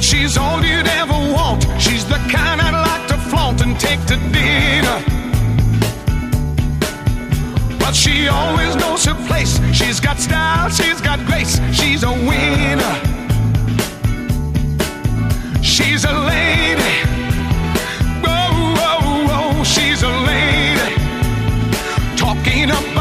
She's all you'd ever want. She's the kind I'd like to flaunt and take to dinner. But she always knows her place. She's got style, she's got grace. She's a winner. She's a lady. Whoa, whoa, whoa. She's a lady. Talking about